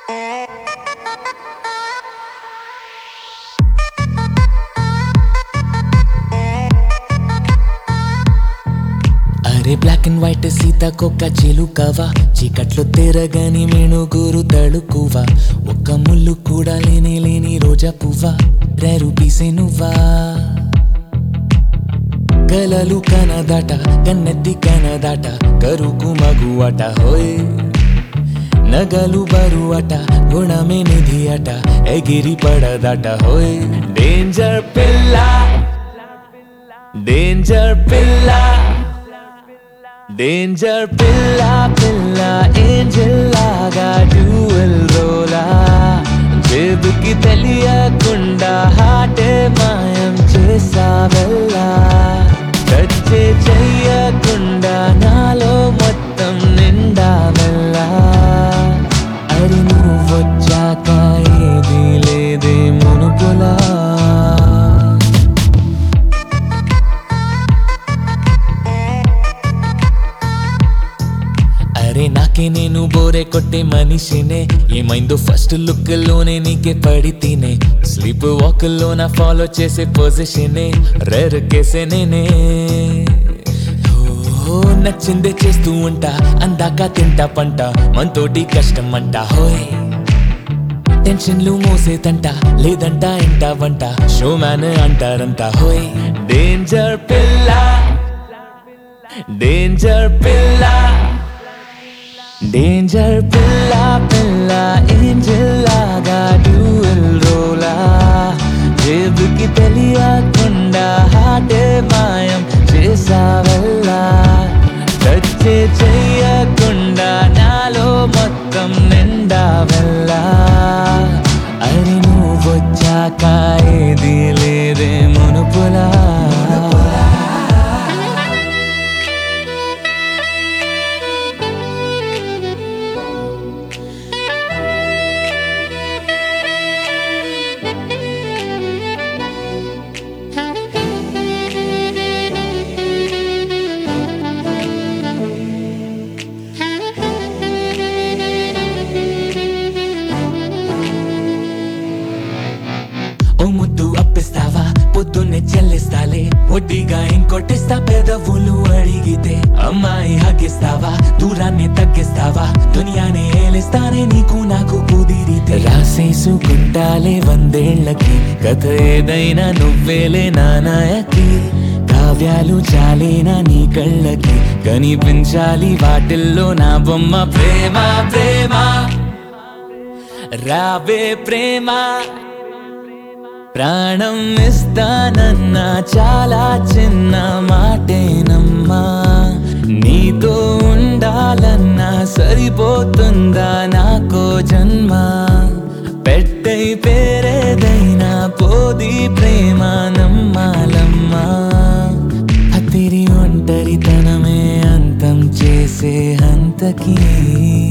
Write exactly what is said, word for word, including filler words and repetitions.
అరే black and white సీతాకొక్క చిలుకవా, చీకట్లో తెరగని మెణుగురు తడుకువా, ఒక్క ముళ్ళు కూడా లేని లేని రోజా పువ్వా, రేరు పీసే నువ్వా. కలలు కనదాట కన్నెత్తి కనదాట, కరుకు మగువట హోయ్, నగలు బరువట గుణమే నిధి అట, ఎగిరి పడదట హోయ్. డేంజర్ పిల్ల డేంజర్ పిల్ల డేంజర్ పిల్ల పిల్ల, ఏంజెల్ లాగా డ్యూయల్ రోలా, జేబుకి తెలియకుండా హాటే మాయం చేసావెల్లా, టచ్చే చెయ్యకుండా నాలో మొత్తం నిండావెల్లా. అరి నువ్వొచ్చాక ఏది లేదే మునుపులా. అరే నాకే నేను బోరే కొట్టే మనిషినే, ఏమైందో ఫస్ట్ లుక్ లోనే నీకే పడితేనే, స్లీప్ వాక్ లోన ఫాలో చేసే పొజిషనే, రేర్ కేసే నేనే. ఓ నచ్చిందే చేస్తూ ఉంటా, అందాక తింటా పంట, మనతోటి కష్టం అంట హోయ్, టెన్షన్లు మోసేతంట లేదంట ఇంట వంట, షో మ్యాన్ అంటారంట హోయ్. డేంజర్ పిల్ల డేంజర్ పిల్ల డేంజర్ పిల్ల పిల్ల, ఏంజెల్ లాగా డ్యూయల్ రోలా, జేబుకి తెలియకుండా హాటే మాయం చేసావెల్లా, టచ్చే చెయ్యకుండా నాలో మొత్తం నిండావెల్లా. అరి నువ్వొచ్చాక ఏది లేదే మునుపులా. ఓ ముద్దు అప్పిస్తావా, పొద్దున్నే చెల్లిస్తాలే, వడ్డీగా ఇంకొట్టిస్తా పెదవులు అడిగితే, అమ్మాయి హగిస్తావా, దూరాన్ని తగ్గిస్తావా, దునియానే ఏలిస్తానే నీకు నాకు కుదిరితే, రాసేసుకుంటాలే వందేళ్లకి కథ ఏదైనా నువ్వేలే నా నాయకి, కావ్యాలు చాలేనా నీ కళ్ళకి, కనిపించాలి వాటిల్లో నా బొమ్మ. ప్రేమ ప్రేమ రావే ప్రేమ, ప్రాణం ఇస్తానన్నా చాలా చిన్న మాటేనమ్మా, నీతో ఉండాలన్నా సరిపోతుందా నాకో జన్మ, పెట్టై పేరేదైనా పోది ప్రేమ నమ్మాలమ్మా, అతిరి ఒంటరితనమే అంతం చేసే హంతకి.